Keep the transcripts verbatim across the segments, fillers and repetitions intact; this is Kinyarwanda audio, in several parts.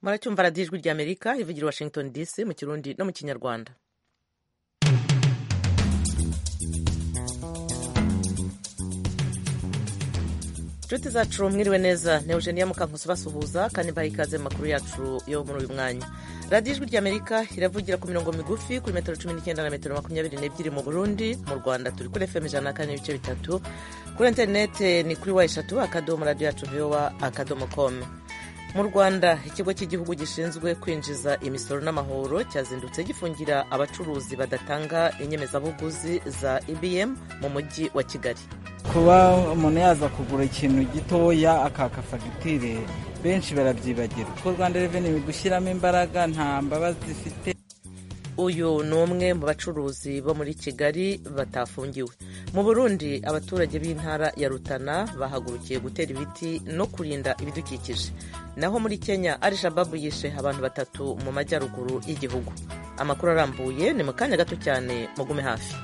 muracyumva radiyo ijwi ry'amerika ivugira Washington D C mu kirundi no mu kinyarwanda. inshuti zacu mwiriwe neza, ni Eugenia Mukankusi basuhuza kandi mbaha ikaze mu makuru yacu yo muri uyu mwanya. radiyo ijwi ry'amerika iravugira ku mirongo migufi kuri metero cumi n'icyenda na metero makumyabiri n'ebyiri mu Burundi. Mu Rwanda turi kuri F M ijana na kane n'ibice bitatu, kuri interinete ni kuri wa eshatu akadomo radiyo yacu voa akadomo com. Mu Rwanda ikigo cy'igihugu gishinzwe kwinjiza imisoro n'amahoro cyazindutse gifungira abacuruzi badatanga inyemezabuguzi za E B M mu mujyi wa Kigali. Kuba umuntu yaza kugura ikintu gitoya akaka fagitire benshi barabyibagira, kuko Rwanda Revenue gushyiramo imbaraga nta mbabazi zifite. Uyu ni umwe mu bacuruzi bo muri Kigali batafungiwe. Mu Burundi abaturage b'intara ya Rutana bahagurukiye gutera ibiti no kurinda ibidukikije. Naho muri Kenya Al-Shabaab yishe abantu batatu mu majyaruguru y'igihugu. Amakuru arambuye ni mu kanya gato cyane, mugume hafi.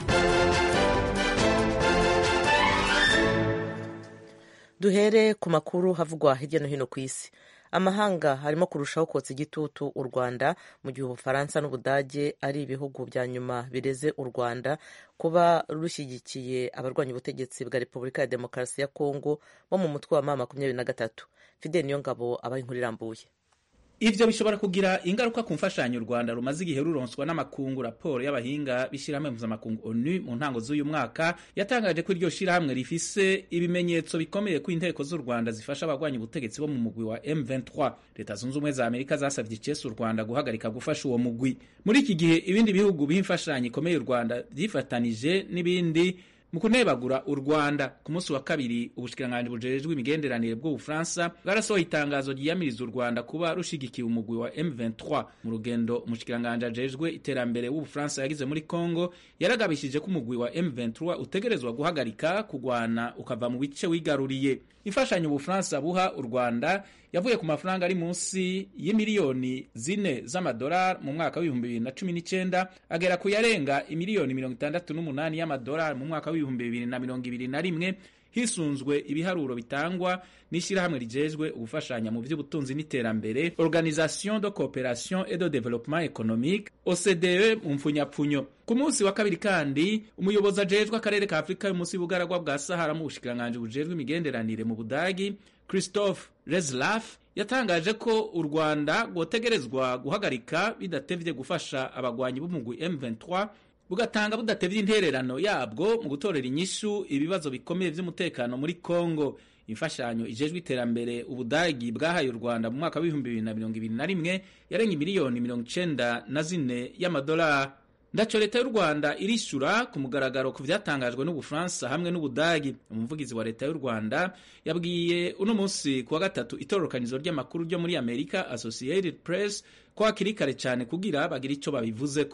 Duhere ku makuru havugwa hirya no hino ku isi. Amahanga harimo kurushaho kotsa igitutu u Rwanda mu gihe Ubufaransa n'Ubudage ari ibihugu bya nyuma bireze u Rwanda kuba rushyigikiye abarwanya ubutegetsi bwa Repubulika ya Demokarasi ya Kongo bo mu mutwe wa mama makumyabiri na gatatu. Fidel Niyongabo abaye inkuru irambuye. Ivyo bishobora kugira ingaruka ku mfashanyo u Rwanda rumaze igihe ruronswa n'amakungu. Raporo y'abahinga b'ishirahamwe mpuzamakungu ONU mu ntango z'uyu mwaka yatangaje ko iryo shirahamwe rifise ibimenyetso bikomeye ko inteko z'u Rwanda zifasha abagwanya ubutegetsi bo mu mugwi wa M vingt-trois. Leta zunze ubumwe za Amerika zasavye icese u Rwanda guhagarika gufasha uwo mugwi. Muri iki gihe ibindi bihugu b'imfashanyo ikomeye u Rwanda vyifatanije n'ibindi mu kunebagura u Rwanda. Ku munsi wa kabiri ubushikiranganji bujejwe imigenderanire bw'Ubufaransa bwarasohoye itangazo ryiyamiriza u Rwanda kuba rushigikiye umugwi wa M vingt-trois. Mu rugendo umushikiranganji ajejwe iterambere w'Ubufaransa yagize muri Kongo yaragabishije ko umugwi wa M vingt-trois utegerezwa guhagarika kugwana ukava mu bice wigaruriye. Imfashanyo Ubufaransa buha u Rwanda yavuye ku mafaranga ari munsi y'imiliyoni zine z'amadolari mu mwaka w'ibihumbi bibiri na cumi n'icyenda agera ku yarenga imiliyoni mirongo itandatu n'umunani y'amadolari mu mwaka w'ibihumbi bibiri na mirongo ibiri na rimwe, hisunzwe ibiharuro bitangwa n'ishyirahamwe rijejwe ubufashanya mu by'ubutunzi n'iterambere, Organisation de Coopération et de Développement Économique, O C D E mu mfunyapfunyo. Ku munsi wa kabiri kandi umuyobozi ajejwe akarere ka Afrika y'umunsi bugaragwa bwa Sahara mu bushikiranganji bujejwe imigenderanire mu Budagi, Christophe Reslaf, yatangaje ko u Rwanda rwotegerezwa guhagarika bidatevye gufasha abagwanyi b'umugwi M vingt-trois, bugatanga budatevye intererano yabwo mu gutorera inyishu ibibazo bikomeye vy'umutekano muri Kongo. Imfashanyo ijejwe iterambere Ubudagi bwahaye u Rwanda mu mwaka w'ibihumbi bibiri na mirongo ibiri na rimwe yarenga miliyoni mirongo icenda na zine y'amadolari. Ndaco leta y'u Rwanda irishura ku mugaragaro ku vyatangajwe n'Ubufaransa hamwe n'Ubudagi. Umuvugizi wa leta y'u Rwanda yabwiye uno munsi kuwa gatatu itororokanizo ry'amakuru ryo muri Amerika Associated Press ko hakiri kare cyane kugira bagira ico babivuzeko.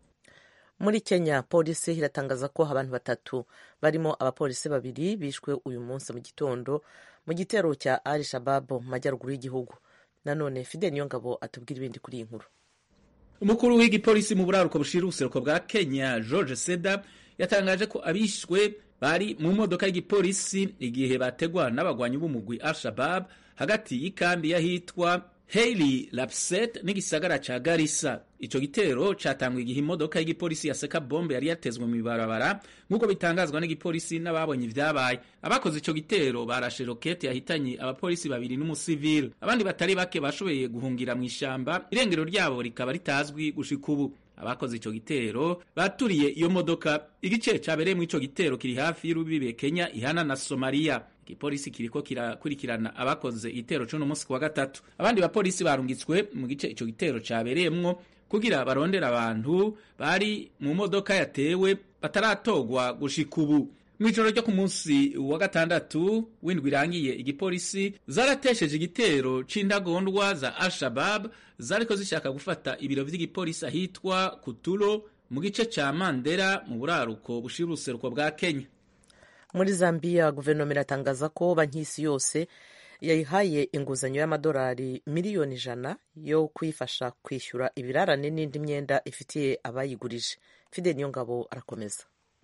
Muri Kenya polisi iratangaza ko abantu batatu barimo abapolisi babiri bishwe uyu munsi mu gitondo mu gitero cya Al-Shabaab mu majyaruguru y'igihugu. Nanone Fidel Niyongabo atubwira ibindi kuri iyi nkuru. Umukuru w'igipolisi mu buraruko bushira ubuseruko bwa Kenya George Seda yatangaje ko abishwe bari mu modoka y'igipolisi igihe bategwa n'abagwanyi b'umugwi Al-Shabaab hagati y'ikambi yahitwa Haile Lapset n'igisagara ca Garissa. Ico gitero catangwa igihe imodoka y'igipolisi yaseka bombe yari yatezwe mu ibarabara nk'uko bitangazwa n'igipolisi n'ababonye ivyabaye. Abakoze ico gitero barashe rokete yahitanye abapolisi babiri n'umusivile. Abandi batari bake bashoboye guhungira mu ishamba, irengero ryabo rikaba ritazwi gushika ubu. Abakoze ico gitero baturiye iyo modoka. Igice cabereye mu ico gitero kiri hafi y'urubibe Kenya ihana na Somalia. Igipolisi kiriko kirakurikirana abakoze igitero cyo no munsi wa gatatu. Abandi bapolisi barungitswe mu gice ico gitero cabereyemwo kugira barondera abantu bari mu modoka yatewe bataratogwa gushika ubu. Mwijoro ryo ku munsi wa gatandatu w'indwi irangiye igipolisi zaratesheje igitero c'indagondwa za Al-Shabaab zariko zishaka gufata ibiro vy'igipolisi ahitwa Kutulo mu gice ca Mandera mu buraruko bushira uruseruko bwa Kenya. Muri Zambia guverinoma iratangaza ko banki y'isi yose yayihaye inguzanyo y'amadolari miliyoni ijana yo kwifasha kwishyura ibirarane n'indi myenda ifitiye abayigurije. Fidel Niyongabo arakomeza.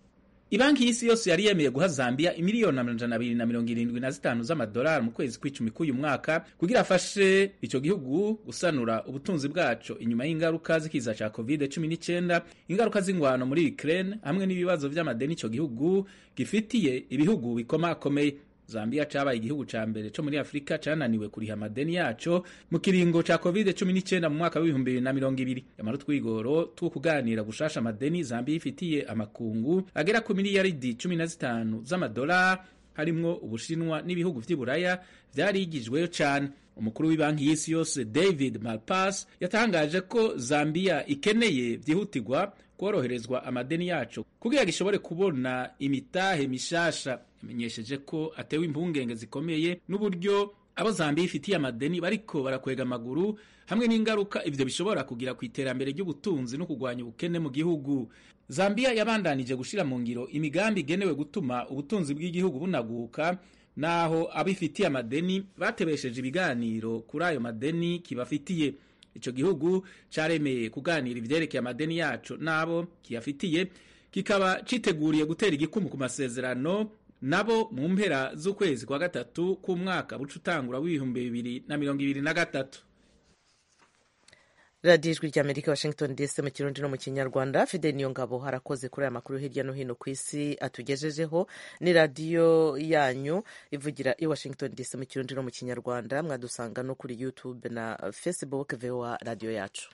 Ibanki y'isi yose yari yemeye guha Zambia imiliyoni amajana abiri na mirongo irindwi na zitanu z'amadolari mu kwezi kw'icumi k'uyu mwaka kugira afashe ico gihugu gusanura ubutunzi bwaco inyuma y'ingaruka z'ikiza ca covid cumi n'icenda, ingaruka z'ingwano muri Ukraine hamwe n'ibibazo vy'amadeni ico gihugu gifitiye ibihugu bikomakomeye. Zambia cabaye igihugu ca mbere co muri Afrika cananiwe kuriha amadeni yaco mu kiringo ca covid cumi n'icenda mu mwaka w'ibihumbi bibiri na mirongo ibiri. Yamara utwigoro two kuganira gushasha amadeni Zambia ifitiye amakungu agera ku miliyaridi cumi na zitanu z'amadolari harimwo Ubushinwa n'ibihugu vy'Iburaya vyarigijweyo cane. Umukuru w'ibanki y'isi yose David Malpass yatangaje ko Zambia ikeneye vyihutirwa koroherezwa amadeni yaco kugira gishobore kubona imitahe mishasha. Yamenyesheje ko atewe impungenge zikomeye n'uburyo abo Zambia ifitiye amadeni bariko barakwega amaguru hamwe n'ingaruka ivyo bishobora kugira ku iterambere ry'ubutunzi no kugwanya ubukene mu gihugu. Zambia yabandanije gushira mu ngiro imigambi igenewe gutuma ubutunzi bw'igihugu bunaguka, naho abifitiye amadeni batebesheje ibiganiro kuri ayo madeni kibafitiye. Ico gihugu caremeye kuganira ivyerekeye amadeni yaco nabo kiyafitiye, kikaba citeguriye gutera igikumu ku masezerano nabo mu mpera z'ukwezi kwa gatatu k'umwaka buca utangura w'ibihumbi bibiri na mirongo ibiri na gatatu. radiyo ijwi ry'Amerika, Washington D C, mu kirundi no mu kinyarwanda. Fidel Niyongabo harakoze kuri aya makuru hirya no hino ku isi atugejejeho. Ni radiyo yanyu ivugira i Washington D C mu kirundi no mu kinyarwanda. Mwadusanga no kuri YouTube na Facebook V O A radiyo yacu.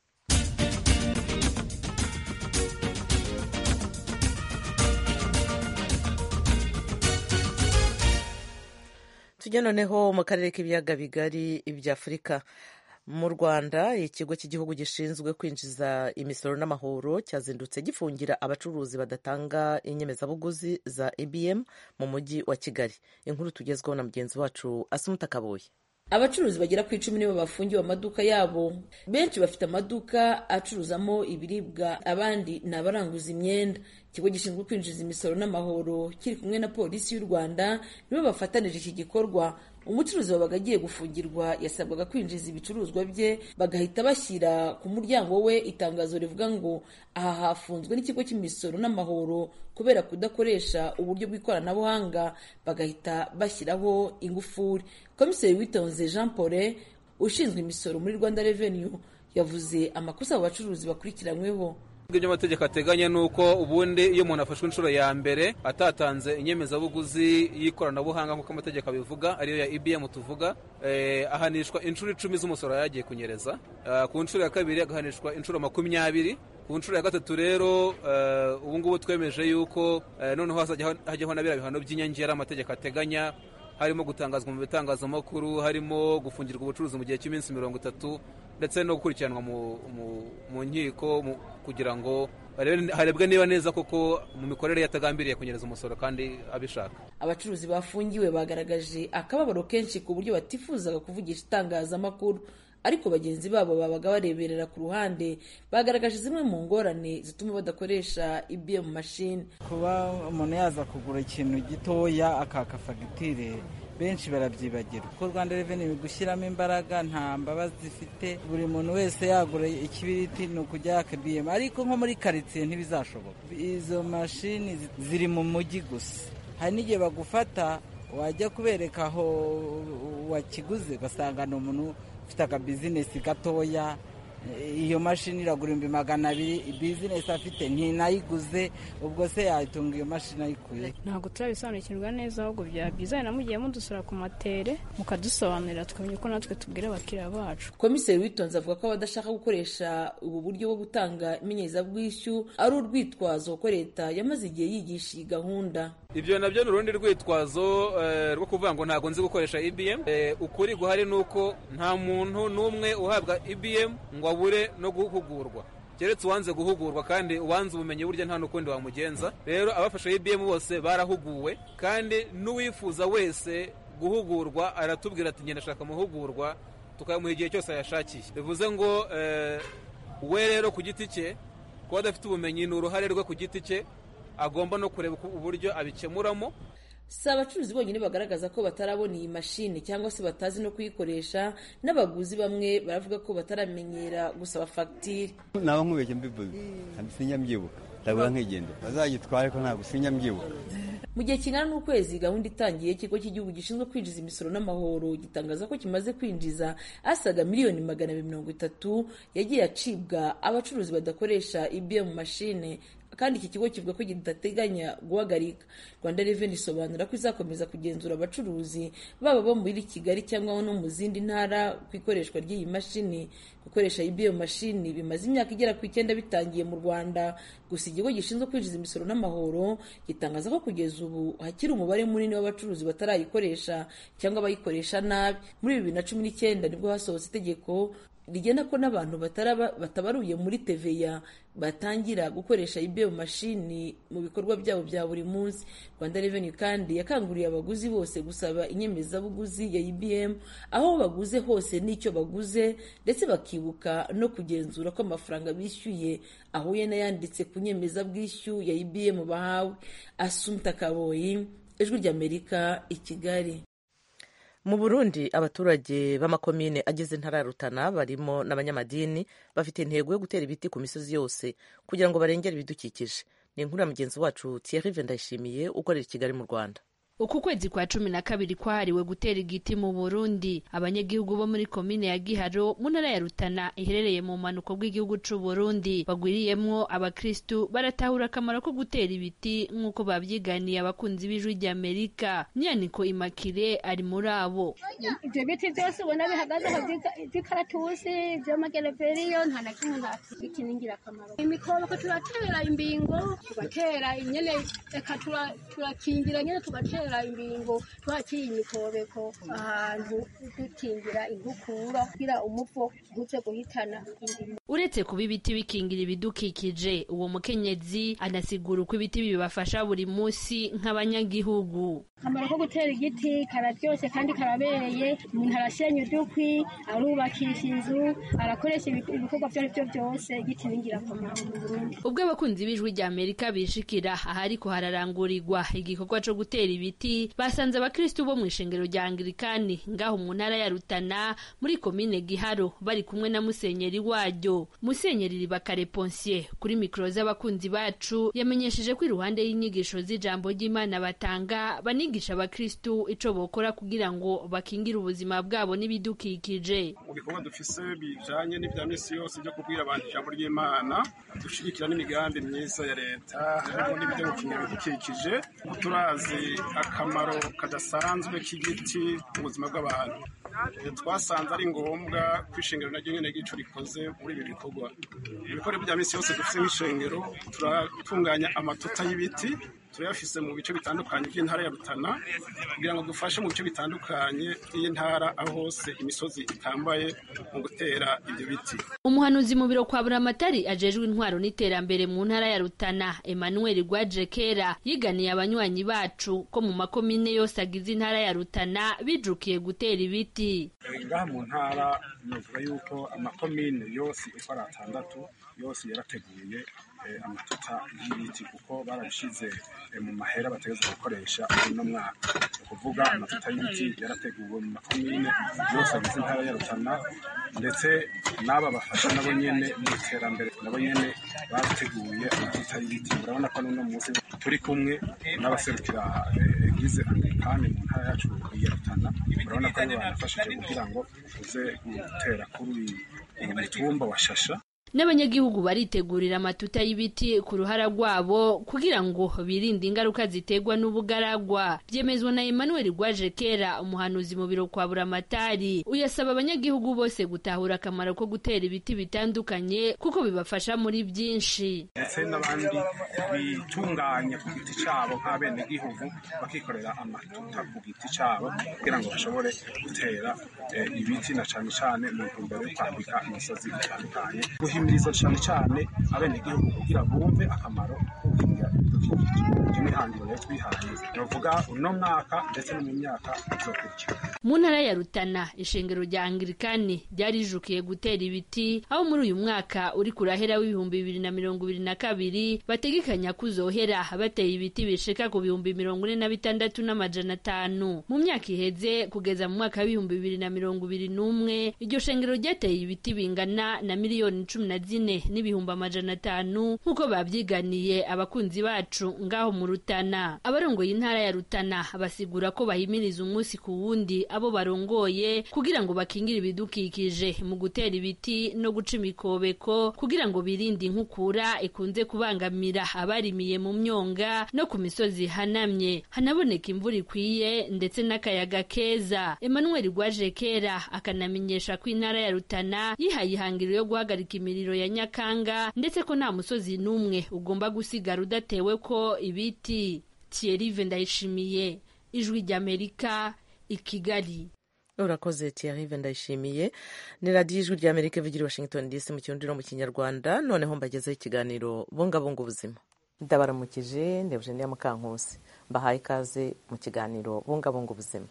Tujya noneho mu karere k'ibiyaga bigari by'Afurika. Mu Rwanda, ikigo cy'igihugu gishinzwe kwinjiza imisoro n'amahoro cyazindutse gifungira abacuruzi badatanga inyemezabuguzi za E B M mu mujyi wa Kigali. Inkuru tugezweho na mugenzi wacu Asumuta Kaboye. Abacuruzi bagera ku icumi nibo bafungiwe amaduka yabo. Benshi bafite amaduka acuruzamo ibiribwa, abandi ni abaranguza imyenda. Ikigo gishinzwe kwinjiza imisoro n'amahoro kiri kumwe na polisi y'u Rwanda nibo bafatanije iki gikorwa. Umucuruzi wabaga agiye gufungirwa yasabwaga kwinjiza ibicuruzwa bye, bagahita bashyira ku muryango we itangazo rivuga ngo aha hafunzwe n'ikigo cy'imisoro n'amahoro kubera kudakoresha uburyo bw'ikoranabuhanga, bagahita bashyiraho ingufuri. Komiseri Witonze Jean Paul ushinzwe imisoro muri Rwanda Revenue yavuze amakosa abo bacuruzi bakurikiranyweho. Ibyo amategeko ateganya nuko ubundi iyo umuntu afashwe inshuro ya mbere atatanze inyemezabuguzi y'ikoranabuhanga nk'uko amategeko abivuga ariyo ya E B M tuvuga, eh, ahanishwa inshuro icumi z'umusoro yagiye kunyereza. Uh, ku nshuro ya kabiri agahanishwa inshuro makumyabiri. Ku nshuro ya gatatu rero uh, ubu ngubu twemeje yuko uh, noneho hajyaho na biriya bihano by'inyongera amategeko ateganya, harimo gutangazwa mu bitangazamakuru, harimo gufungirwa ubucuruzi mu gihe cy'iminsi mirongo itatu ndetse no gukurikiranwa mu, mu, mu nkiko kugira ngo harebwe niba neza koko mu mikorere yatagambiriye kunyereza umusoro kandi abishaka. Abacuruzi bafungiwe bagaragaje akababaro kenshi ku buryo batifuzaga kuvugisha itangazamakuru, ariko bagenzi babo babaga bareberera ku ruhande bagaragaje zimwe mu ngorane zituma badakoresha E B M machine. Kuba umuntu yaza kugura ikintu gitoya akaka fagitire benshi barabyibagira, kuko Rwanda Revenue gushyiramo imbaraga nta mbabazi zifite. Buri muntu wese yagura ikibiriti ni ukujya yaka E B M, ariko nko muri karitsiye ntibizashoboka. Izo mashini ziri mu mujyi gusa, hari n'igihe bagufata wajya kubereka aho wakiguze ugasanga ni umuntu ufite akabizinesi gatoya, iyo mashini iragura ibihumbi magana abiri, bizinesi afite ntinayiguze, ubwo se yayitunga iyo mashini ayikuye. Ntabwo turabisobanukirwa neza, ahubwo byaba byiza namugiye mudusura ku matere mukadusobanurira tukamenya ko natwe tubwira abakiriya bacu. Komiseri Witonze avuga ko abadashaka gukoresha ubu buryo bwo gutanga imenyezabwishyu ari urwitwazo ko leta yamaze igihe yigisha iyi gahunda. Ibyo nabyo ni urundi rwitwazo uh, rwo kuvuga ngo ntago nzi gukoresha E B M. Uh, ukuri guhari nuko nta muntu n'umwe uhabwa E B M ngo abure no guhugurwa, keretse uwanze guhugurwa, kandi uwanze ubumenyi burya nta n'ukundi wamugenza. Rero abafashe E B M bose barahuguwe, kandi n'uwifuza wese guhugurwa aratubwira ati ngenda shaka muhugurwa, tukamuha igihe cyose yashakiye. Bivuze ngo uh, we rero ku giti cye kuba adafite ubumenyi ni uruhare rwe ku giti cye, agomba no kureba uburyo abikemuramo. Si abacuruzi bonyine bagaragaza ko batarabona iyi mashini cyangwa se batazi no kuyikoresha, n'abaguzi bamwe baravuga ko bataramenyera gusaba fagitire. Naba nkubeshye mbivuze sinyamyibuka ndabura nkigende bazagitware ko nta gusinya mbyibuka. Mu gihe kingana n'ukwezi gahunda itangiye, ikigo cy'igihugu gishinzwe kwinjiza imisoro n'amahoro gitangaza ko kimaze kwinjiza asaga miliyoni magana abiri mirongo itatu yagiye acibwa abacuruzi badakoresha I B M mashine, kandi iki kigo kivuga ko kidateganya guhagarika. Rwanda Revenue isobanura ko izakomeza kugenzura abacuruzi baba bo muri Kigali cyangwa no mu zindi ntara ku ikoreshwa ry'iyi mashini. Gukoresha I B M mashini bimaze imyaka igera ku icyenda bitangiye mu Rwanda, gusa ikigo gishinzwe kwinjiza imisoro n'amahoro gitangaza ko kugeza ubu hakiri umubare munini w'abacuruzi batarayikoresha cyangwa bayikoresha nabi. Muri bibiri na cumi n'icyenda nibwo hasohotse itegeko rigena ko n'abantu batabaruye muri T V A batangira gukoresha I B M mashini mu bikorwa byabo bya buri munsi. Rwanda Revenue kandi yakanguriye abaguzi bose gusaba inyemezabuguzi ya I B M aho baguze hose n'icyo baguze, ndetse bakibuka no kugenzura ko amafaranga bishyuye ahuye n'ayanditse ku nyemezabwishyu ya I B M bahawe. Assumpta Kaboyi, Ijwi ry'Amerika, i Kigali. Mu Burundi abaturage b'amakomine agize intara ya Rutana barimo n'abanyamadini bafite intego yo gutera ibiti ku misozi yose kugira ngo barengere ibidukikije. Ni inkuru ya mugenzi wacu Thierry Vendayishimiye ukorera i Kigali mu Rwanda. Uku kwezi kwa cumi na kabiri kwahariwe gutera igiti mu Burundi, abanyagihugu bo muri komine ya Giharo mu ntara ya Rutana iherereye mu manuko bw'igihugu c'u Burundi bagwiriyemwo abakristu baratahura akamaro ko gutera ibiti nk'uko babyiganiye abakunzi b'Ijwi ry'Amerika. Nyaniko Imakire ari muri abo. Ibyo biti byose ubona bihagaze aho by'ikaratusi by'amagereveriyo nta na kimwe nta biti ningira akamaro. Imikobeko turatera imbingo, tugatera inyene, reka turakingira nyene tugatera imbingo, twakiye imikobeko ahantu dukingira inkukura kugira umuvo ntuze guhitana indimo. Uretse kuba ibiti bikingira ibidukikije, uwo mukenyezi anasigura uko ibiti bibafasha buri munsi nk'abanyagihugu. Akamaro ko gutera igiti kararyoshe kandi karabereye, umuntu arashenya udukwi, arubakisha inzu, arakoresha ibikorwa byo aribyo byose, igiti ningira akamaro mu Burundi. Ubwo abakunzi b'Ijwi ry'Amerika bishikira ahariko hararangurirwa igikorwa cyo gutera ibiti, basanze abakristu bo mu ishengero rya Anglikani ngaho mu ntara ya Rutana muri komine Giharo bari kumwe na musenyeri waryo. Musenyeri Ribakare Ponsier kuri mikro z'abakunzi bacu yamenyesheje ko iruhande y'inyigisho z'ijambo ry'Imana batanga, banigisha abakristu ico bokora kugira ngo bakingire ubuzima bwabo n'ibidukikije. Mu bikorwa dufise bijanye n'ivya misi yose byo kubwira abantu ijambo ry'Imana, dushigikira n'imigambi myiza ya leta harimo n'ibyo gukingira ibidukikije. Turazi akamaro kadasanzwe k'igiti mu buzima bw'abantu. Twasanze ari ngombwa kwishengero na nyene gico rikoze muri ibi bikorwa. Ibikore bya misi yose dufise nk'ishengero, turatunganya amatuta y'ibiti turayafise mu bice bitandukanye by'intara ya Rutana kugira ngo dufashe mu bice bitandukanye by'intara aho hose imisozi itambaye mu gutera ibyo biti. Umuhanuzi mu biro kwa Buramatari ajejwe intwaro n'iterambere mu ntara ya Rutana, Emmanuel Rwajekera, yiganiye abanywanyi bacu ko mu makomine yose agize intara ya Rutana bijukiye gutera ibiti. Ngaha mu ntara novuga yuko amakomine yose uko ari atandatu yose yarateguye amatuta y'ibiti kuko barabishize mu mahera bategeza gukoresha uno mwaka. Kuvuga amatuta y'ibiti yarateguwe mu makomine yose agize intara ya Rutana, ndetse n'aba bafasha nabo nyene mu iterambere nabo nyene bateguye amatuta y'ibiti. Murabona ko n'uno munsi turi kumwe n'abaserukira eglise Anglikane mu ntara yacu ya Rutana, murabona ko banafashije kugira ngo tuze gutera kuri uyu mutumba wa Shasha. N'abanyagihugu baritegurira amatuta y'ibiti ku ruhara rwabo kugira ngo birinde ingaruka ziterwa n'ubugaragwa. Byemezwa na Emmanuel Rwajekera, umuhanuzi mu biro kwa Buramatari. Uyasaba abanyagihugu bose gutahura akamaro ko gutera ibiti bitandukanye kuko bibafasha muri byinshi. Ndetse n'abandi bitunganya ku giti cyabo nk'abenegihugu bakikorera amatuta ku giti cyabo kugira ngo bashobore gutera eh, ibiti na cyane cyane mu ntumbero yo kwambika imisozi itandukanye. Guhimiriza cyane cyane abenegihugu kugira bumve akamaro ko gukingira ibidukikije. hangiro rero twihaye novuga uno mwaka ndetse no mu myaka izokurikira. Mu ntara ya Rutana ishengero rya Anglikani ryarijukiye gutera ibiti aho muri uyu mwaka uri kurahera w'ibihumbi bibiri na mirongo ibiri na kabiri bategekanya kuzohera bateye ibiti bishika ku bihumbi mirongo ine na bitandatu n'amajana atanu. Mu myaka iheze kugeza mu mwaka w'ibihumbi bibiri na mirongo ibiri n'umwe iryo shengero ryateye ibiti bingana na miliyoni cumi na zine n'ibihumbi amajana atanu nk'uko babyiganiye abakunzi bacu ngaho mu Rutana. Abarongoye intara ya Rutana basigura ko bahimiriza umunsi ku wundi abo barongoye kugira ngo bakingire ibidukikije mu gutera ibiti no guca imikobeko kugira ngo birinde inkukura ikunze kubangamira abarimiye mu myonga no ku misozi hanamye hanaboneka imvura ikwiye ndetse n'akayaga keza. Emmanuel Rwajekera akanamenyesha ko intara ya Rutana yihaye ihangiro yo guhagarika imiriro ya Nyakanga ndetse ko nta musozi n'umwe ugomba gusigara udatewe ko ibiti. Thierry Ndayishimiye, Ijwi ry'Amerika, i Kigali. Urakoze Thierry Ndayishimiye. Ni radiyo Ijwi ry'Amerika ivugira Washington D C mu kirundi no mu kinyarwanda. Noneho mbagezeho ikiganiro bungabunga ubuzima. Ndabaramukije ndi Eugenia Mukankusi, mbahaye ikaze mu kiganiro bungabunga ubuzima.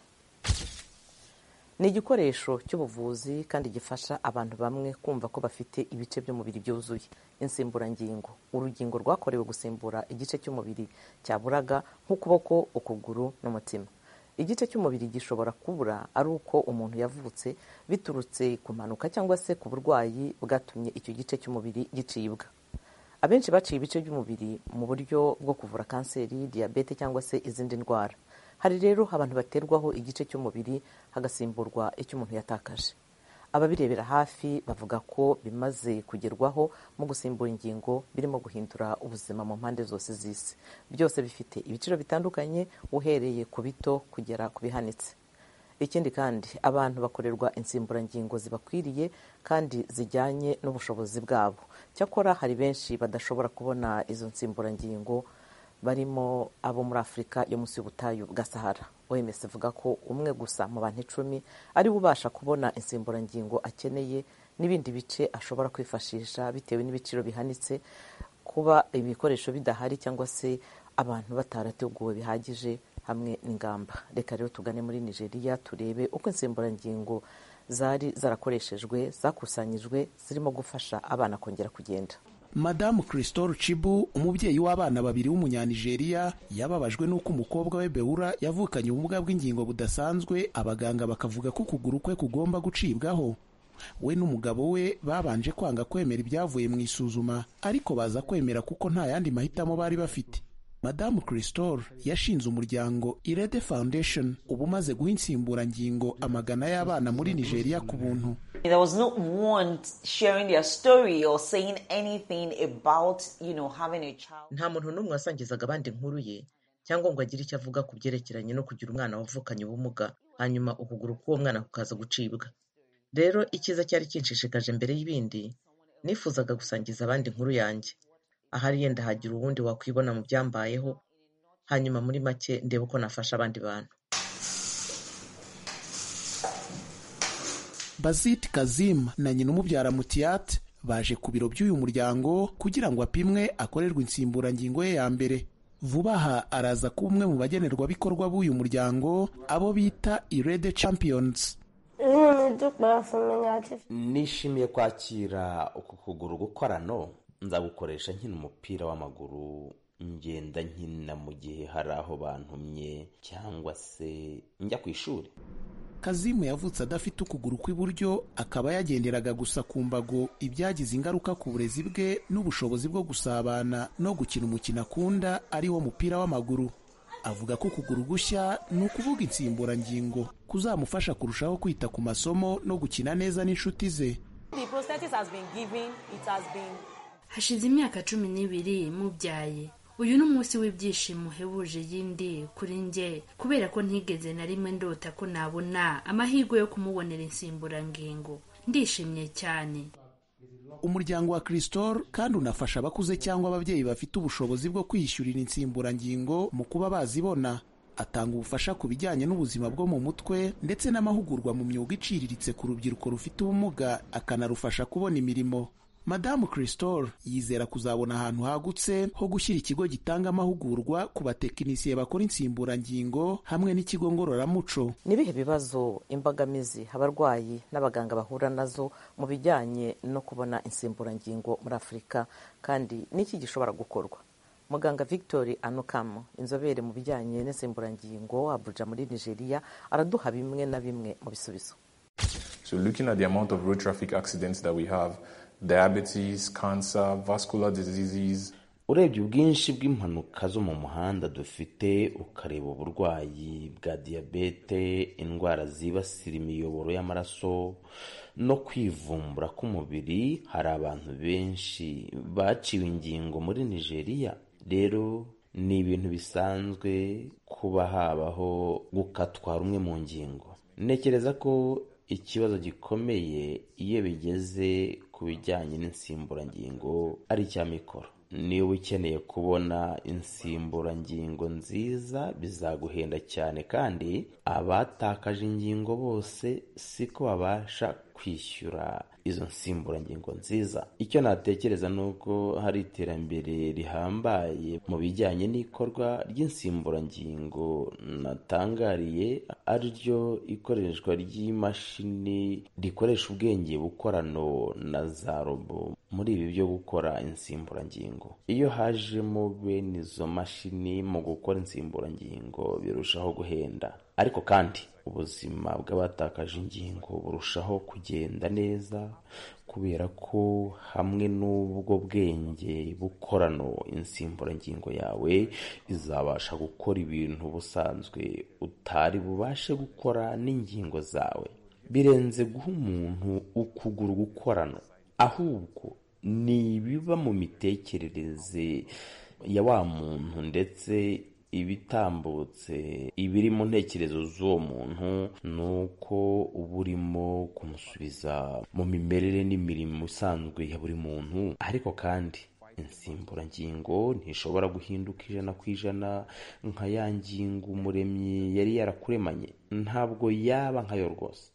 Ni igikoresho cy'ubuvuzi kandi gifasha abantu bamwe kumva ko bafite ibice by'umubiri byuzuye. Insimburangingo, urugingo rwakorewe gusimbura igice cy'umubiri cyaburaga nk'ukuboko, ukuguru n'umutima. Igice cy'umubiri gishobora kubura ari uko umuntu yavutse biturutse ku mpanuka cyangwa se ku burwayi bwatumye icyo gice cy'umubiri gicibwa. Abenshi baciye ibice by'umubiri mu buryo bwo kuvura kanseri, diyabete cyangwa se izindi ndwara. Hari rero abantu baterwaho igice cy'umubiri hagasimburwa icyo umuntu yatakaje. Ababirebera hafi bavuga ko bimaze kugerwaho mu gusimbura ingingo birimo guhindura ubuzima mu mpande zose z'isi. Byose bifite ibiciro bitandukanye uhereye ku bito kugera ku bihanitse. Ikindi kandi abantu bakorerwa insimburangingo zibakwiriye kandi zijyanye n'ubushobozi bwabo. Cyakora hari benshi badashobora kubona izo nsimburangingo barimo abo muri Afurika yo munsi y'ubutayu bwa Sahara. O M S ivuga ko umwe gusa mu bantu icumi ari ubasha kubona insimburangingo akeneye n'ibindi bice ashobora kwifashisha bitewe n'ibiciro bihanitse, kuba ibikoresho bidahari cyangwa se abantu batarateguwe bihagije hamwe n'ingamba. Reka rero tugane muri Nigeria turebe uko insimburangingo zari zarakoreshejwe zakusanyijwe zirimo gufasha abana kongera kugenda. Madamu Crystal Chibu, umubyeyi w'abana babiri w'umunyanigeriya, yababajwe n'uko umukobwa we Beura yavukanye ubumuga bw'ingingo budasanzwe, abaganga bakavuga ko ukuguru kwe kugomba gucibwaho. We n'umugabo we babanje kwanga kwemera ibyavuye mu isuzuma, ariko baza kwemera kuko nta yandi mahitamo bari bafite. Madamu Crystal yashinze umuryango Irede Foundation ubu umaze guha insimburangingo amagana y'abana muri Nigeria ku buntu. There was no one sharing their story or saying anything about, you know, having a child. Nta muntu n'umwe wasangizaga abandi inkuru ye cyangwa ngo agire icyo avuga ku byerekeranye no kugira umwana wavukanye ubumuga hanyuma ukuguru k'uwo mwana kukaza gucibwa. Rero icyiza cyari kinshishikaje mbere y'ibindi, nifuzaga gusangiza abandi inkuru yanjye. Ahari yenda hagira uwundi wakwibona mu byambayeho, hanyuma muri make ndebe uko nafasha abandi bantu. Bazit Kazim na nyina umubyara Mutiat baje ku biro by'uyu muryango kugira ngo apimwe akorerwe insimburangingo ye ya mbere. Vuba aha araza kuba umwe mu bagenerwabikorwa b'uyu muryango, abo bita Irede Champions. Nishimiye kwakira uku kuguru gukorano, nzagukoresha nkina umupira w'amaguru, ngenda nkina mu gihe hari aho bantumye cyangwa se njya ku ishuri. Kazimu yavutse adafite ukuguru kw'iburyo, akaba yagenderaga gusa ku mbago, ibyagize ingaruka ku burezi bwe n'ubushobozi bwo gusabana no gukina umukino akunda ari wo mupira w'amaguru. Avuga ko ukuguru gushya ni ukuvuga insimburangingo kuzamufasha kurushaho kwita ku masomo no gukina neza n'inshuti ze. Hashize imyaka cumi n'ibiri mubyaye. Uyu ni umunsi w'ibyishimo uhebuje yindi kuri njye, kubera ko ntigeze na rimwe ndota ko nabona amahirwe yo kumubonera insimburangingo. Ndishimye cyane. Umuryango wa Crystal kandi unafasha abakuze cyangwa ababyeyi bafite ubushobozi bwo kwiyishyurira insimburangingo mu kuba bazibona. Atanga ubufasha ku bijyanye n'ubuzima bwo mu mutwe ndetse n'amahugurwa mu myuga iciriritse ku rubyiruko rufite ubumuga, akanarufasha kubona imirimo. Madamu Christol yizera kuzabona ahantu hagutse ho gushyira ikigo gitanga amahugurwa ku batekinisiye bakora insimburangingo hamwe n'ikigo ngororamuco. Nibihe bibazo, imbogamizi abarwayi n'abaganga bahura nazo mu bijyanye no kubona insimburangingo muri Afurika, kandi n'iki gishobora gukorwa? Muganga Victor Anukam, inzobere mu bijyanye n'insimburangingo Abuja muri Nigeria, araduha bimwe na bimwe mu bisubizo. So looking at the amount of road traffic accidents that we have, diabetes, cancer, vascular diseases. Urebye ubwinshi bw'impanuka zo mu muhanda dufite, ukareba uburwayi bwa diyabete, indwara zibasira imiyoboro y'amaraso no kwivumbura k'umubiri, hari abantu benshi baciwe ingingo muri Nigeria. Rero ni ibintu bisanzwe kuba habaho gukatwa rumwe mu ngingo. Ntekereza ko ikibazo gikomeye iyo bigeze ku bijyanye n'insimburangingo ari icya mikoro. Niba ukeneye kubona insimburangingo nziza bizaguhenda cyane, kandi abatakaje ingingo bose siko babasha kwishyura izo nsimburangingo nziza. Icyo natekereza nuko hari iterambere rihambaye mu bijyanye n'ikorwa ry'insimburangingo natangariye, ari ryo ikoreshwa ry'imashini rikoresha ubwenge bukorano na za robo muri ibi byo gukora insimburangingo. Iyo hajemo bene izo mashini mu gukora insimburangingo birushaho guhenda, ariko kandi ubuzima bw'abatakaje ingingo burushaho kugenda neza, kubera ko hamwe n'ubwo bwenge bukorano insimburangingo yawe izabasha gukora ibintu busanzwe utari bubashe gukora n'ingingo zawe. Birenze guha umuntu ukuguru gukorano, ahubwo ni biba mu mitekerereze ya wa muntu, ndetse ibitambutse ibiri mu ntekerezo z'uwo muntu nuko uba urimo kumusubiza mu mimerere n'imirimo isanzwe ya buri muntu. Ariko kandi insimburangingo ntishobora guhinduka ijana ku ijana nka ya ngingo umuremyi yari yarakuremanye, ntabwo yaba nkayo rwose.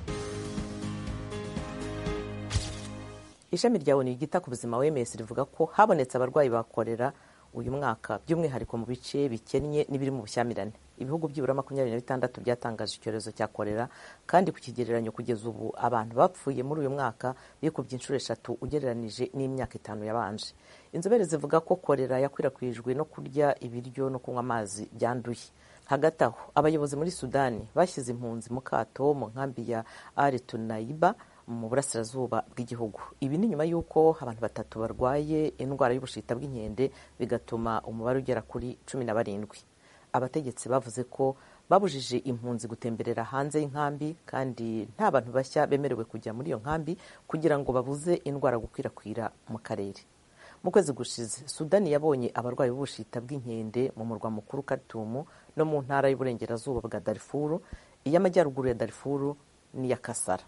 Ishami rya ONU ryita ku buzima W M S rivuga ko habonetse abarwayi ba kolera uyu mwaka, by'umwihariko mu bice bikennye n'ibiri mu bushyamirane. Ibihugu byibura makumyabiri na bitandatu byatangaje icyorezo cya kolera, kandi ku kigereranyo kugeza ubu abantu bapfuye muri uyu mwaka bikubye inshuro eshatu ugereranije n'imyaka itanu yabanje. Inzobere zivuga ko kolera yakwirakwijwe no kurya ibiryo no kunywa amazi byanduye. Hagati aho, abayobozi muri Sudani bashyize impunzi mu kato mu nkambi ya Al Tunaiba mu burasirazuba bw'igihugu. Ibi ni nyuma y'uko abantu batatu barwaye indwara y'ubushita bw'inkende, bigatuma umubare ugera kuri cumi na barindwi. Abategetsi bavuze ko babujije impunzi gutemberera hanze y'inkambi, kandi nta bantu bashya bemerewe kujya muri iyo nkambi kugira ngo babuze indwara gukwirakwira mu karere. Mu kwezi gushize, Sudani yabonye abarwayi b'ubushita bw'inkende mu murwa mukuru Khartoum no mu ntara y'uburengerazuba bwa Darfur, iy'amajyaruguru ya Darfur n'iya Kasara.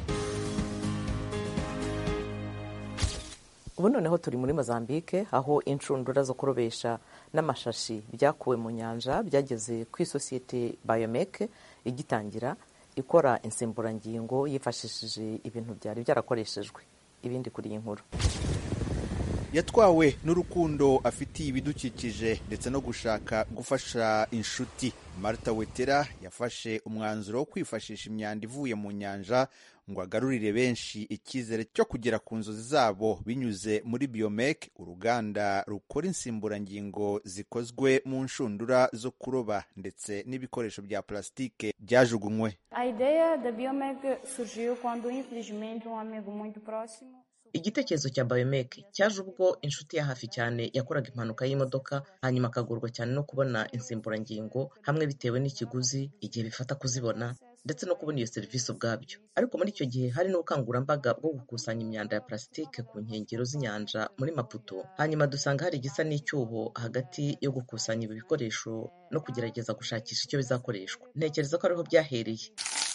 Ubu noneho turi muri Mozambique, aho inshundura zo kurobesha n'amashashi byakuwe mu nyanja byageze ku isosiyete Biomec igitangira ikora insimburangingo yifashishije ibintu byari byarakoreshejwe. Ibindi kuri iyi nkuru. Yatwawe n'urukundo afitiye ibidukikije ndetse no gushaka gufasha inshuti, Marta Wetera yafashe umwanzuro wo kwifashisha imyanda ivuye mu nyanja ngo agarurire benshi icyizere cyo kugera ku nzozi zabo binyuze muri Biomec, uruganda rukora insimburangingo zikozwe mu nshundura zo kuroba ndetse n'ibikoresho bya plastike byajugunywe. A ideia da Biomec surgiu quando infelizmente um amigo muito próximo. Igitekerezo cya Biomec cyaje ubwo inshuti ya hafi cyane yakoraga impanuka y'imodoka, hanyuma akagorwa cyane no kubona insimburangingo, hamwe bitewe n'ikiguzi, igihe bifata kuzibona, ndetse no kubona iyo serivisi ubwabyo. Ariko muri icyo gihe hari n'ubukangurambaga bwo gukusanya imyanda ya plastike ku nkengero z'inyanja muri Maputo, hanyuma dusanga hari igisa n'icyuho hagati yo gukusanya ibi bikoresho no kugerageza gushakisha icyo bizakoreshwa. Ntekereza ko ariho byahereye.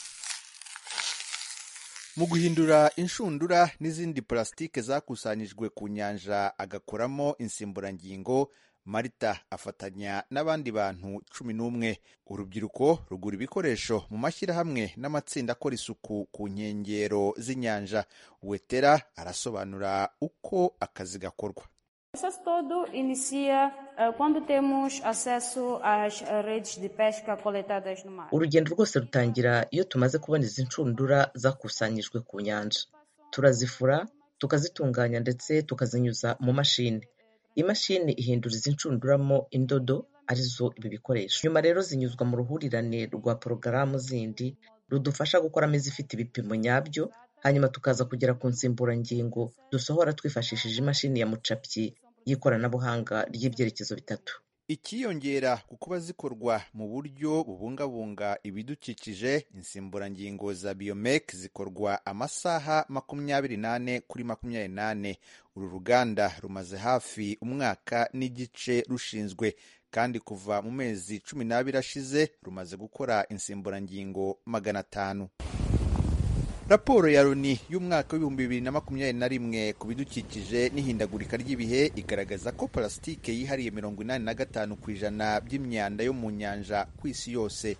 Mu guhindura inshundura n'izindi plastike zakusanyijwe ku nyanja agakoramo insimburangingo, Marita afatanya n'abandi bantu cumi n'umwe. Urubyiruko rugura ibikoresho mu mashyirahamwe n'amatsinda akora isuku ku nkengero z'inyanja. Wetera arasobanura uko akazi gakorwa. O processo todo inicia uh, quando temos acesso às redes de pesca coletadas no mar. Urugendo rwose rutangira iyo tumaze kubona izi nshundura zakusanyijwe ku nyanja. Turazifura, tukazitunganya ndetse tukazinyuza mu mashini. Imashini ihindura izi nshunduramo indodo arizo ibi bikoresho. Nyuma rero zinyuzwa mu ruhurirane rwa porogaramu zindi rudufasha gukoramo izifite ibipimo nyabyo, hanyuma tukaza kugera ku nsimburangingo dusohora twifashishije imashini ya mucapyi y'ikoranabuhanga ry'ibyerekezo bitatu. Ikiyongera ku kuba zikorwa mu buryo bubungabunga ibidukikije, insimburangingo za Biomek zikorwa amasaha makumyabiri n'ane kuri makumyabiri n'ane. Uru ruganda rumaze hafi umwaka n'igice rushinzwe, kandi kuva mu mezi cumi n'abiri ashize rumaze gukora insimburangingo magana atanu. Raporo ya Loni y'umwaka w'ibihumbi bibiri na makumyabiri na rimwe ku bidukikije n'ihindagurika ry'ibihe igaragaza ko plastique yihariye mirongo inani na gatanu ku ijana by'imyanda yo mu nyanja ku isi yose.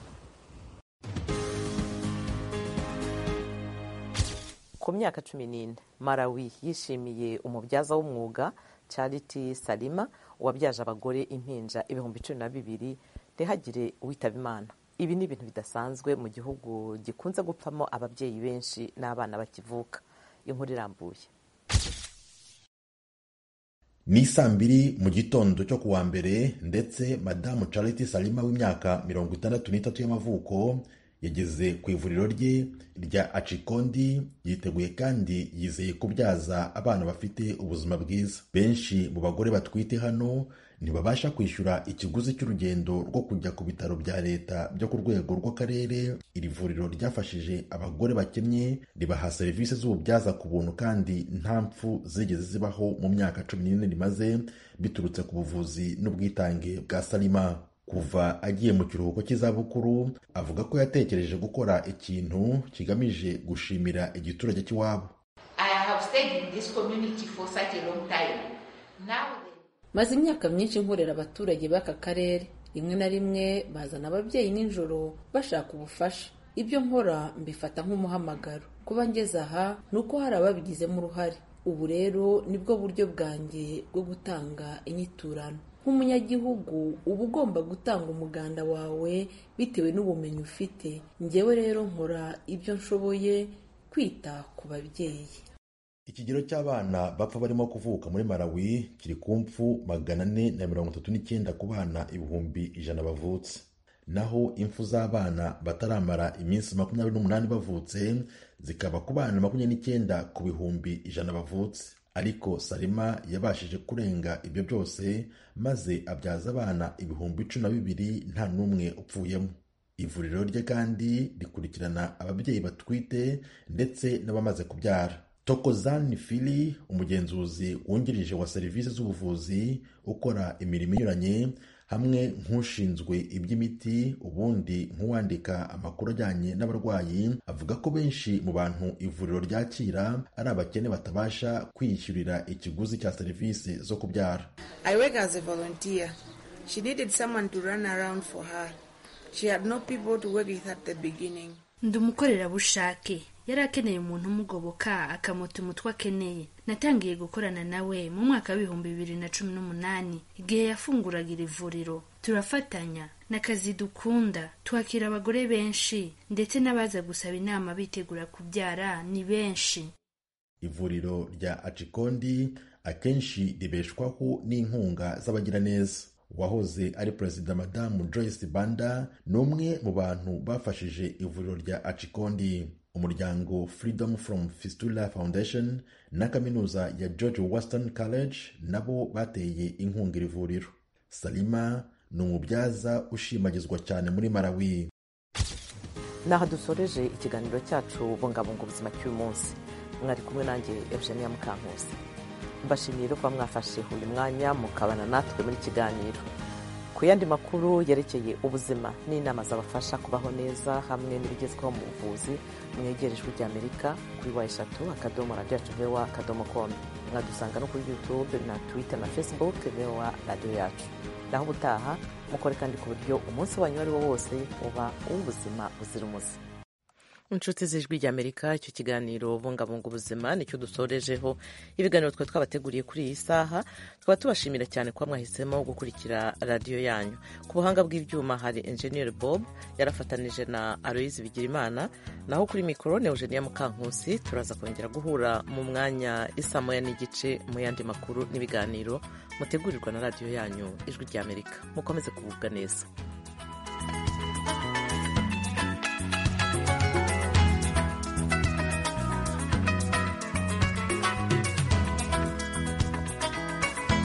Ku myaka cumi n'ine Malawi yishimiye umubyaza w'umwuga Charity Salima wabyaje abagore impinja ibihumbi cumi na bibiri ntihagire uwitaba Imana. Ibi ni ibintu bidasanzwe mu gihugu gikunze gupfamo ababyeyi benshi n'abana bakivuka. Inkuru irambuye. Ni saa mbiri mu gitondo cyo kuwa mbere, ndetse Madamu Charity Salima w'imyaka mirongo itandatu n'itatu y'amavuko yageze ku ivuriro rye rya Achikondi, yiteguye kandi yizeye kubyaza abana bafite ubuzima bwiza. Benshi mu bagore batwite hano ntibabasha kwishyura ikiguzi cy'urugendo rwo kujya ku bitaro bya leta byo ku rwego rw'akarere. Iri vuriro ryafashije abagore bakennye, ribaha serivisi z'ububyaza ku buntu kandi nta mpfu zigeze zibaho mu myaka cumi n'ine rimaze, biturutse ku buvuzi n'ubwitange bwa Salima. Kuva agiye mu kiruhuko cy'izabukuru, avuga ko yatekereje gukora ikintu kigamije gushimira igiturage cy'iwabo. I have stayed in this community for such a long time. Now maze imyaka myinshi nkorera abaturage b'aka karere. Rimwe na rimwe bazana ababyeyi nijoro bashaka ubufasha. Ibyo nkora mbifata nk'umuhamagaro. Kuba ngeze aha ni uko hari ababigizemo uruhare. Ubu rero nibwo buryo bwanjye bwo gutanga inyiturano. Nk'umunyagihugu uba ugomba gutanga umuganda wawe bitewe n'ubumenyi ufite. Njyewe rero nkora ibyo nshoboye kwita ku babyeyi. Ikigero cy'abana bapfa barimo kuvuka muri Malawi kiri ku mpfu magana ane na mirongo itatu n'icyenda ku bana ibihumbi ijana bavutse. Naho impfu z'abana bataramara iminsi makumyabiri n'umunani bavutse zikaba ku bana makumyabiri n'icyenda ku bihumbi ijana bavutse. Ariko Salima yabashije kurenga ibyo byose maze abyaza abana ibihumbi cumi na bibiri nta n'umwe upfuyemo. Ivuriro rye kandi rikurikirana ababyeyi batwite ndetse n'abamaze kubyara. Tokozani Fili, umugenzuzi wungirije wa serivisi z'ubuvuzi ukora imirimo inyuranye, hamwe nk'ushinzwe iby'imiti ubundi nk'uwandika amakuru ajyanye n'abarwayi, avuga ko benshi mu bantu ivuriro ryakira ari abakene batabasha kwiyishyurira ikiguzi cya serivisi zo kubyara. I work as a volunteer. She needed someone to run around for her. She had no people to work with at the beginning. Ndi umukorerabushake. Yari akeneye umuntu umugoboka akamuta umutwe akeneye. Natangiye gukorana nawe mu mwaka w'ibihumbi bibiri na cumi n'umunani igihe yafunguraga iri vuriro. Turafatanya n'akazi dukunda, twakira abagore benshi ndetse n'abaza gusaba inama bitegura kubyara ni benshi. Ivuriro rya Achikondi akenshi ribeshwaho n'inkunga z'abagiraneza. Wahoze ari Perezida Madamu Joyce Banda n'umwe mu bantu bafashije ivuriro rya Achikondi. Umuryango Freedom from Fistula Foundation na kaminuza ya George Washington College nabo bateye inkunga iri vuriro. Salima ni umubyaza ushimagizwa cyane muri Malawi. Naha dusoreje ikiganiro cyacu bungabunga ubuzima cy'uyu munsi. Mwari kumwe nanjye Eugenia Mukankusi. Mbashimiye ko mwafashe uyu mwanya mukabana natwe muri kiganiro. Ku ku yandi makuru yerekeye ubuzima n'inama zabafasha kubaho neza hamwe n'ibigezweho mu buvuzi mwegere ijwi ry'Amerika kuri wa eshatu akadomo radiyo yacu voa akadomo com. mwadusanga no kuri YouTube na Twitter na Facebook voa radiyo yacu. naho ubutaha mukore kandi ku buryo umunsi wanyu ari wo wose uba uw'ubuzima buzira umuze. inshuti z'ijwi ry'Amerika, icyo kiganiro bungabunga ubuzima nicyo dusorejeho ibiganiro twa twabateguriye kuri iyi saha. twaba tubashimira cyane kuba mwahisemo gukurikira radiyo yanyu. ku buhanga bw'ibyuma hari Engineer Bob yarafatanije na Aloise Bigirimana, naho kuri mikoro ni Eugenia Mukankusi. turaza kongera guhura mu mwanya isa moya n'igice mu yandi makuru n'ibiganiro mutegurirwa na radiyo yanyu ijwi ry'Amerika. mukomeze kugubwa neza.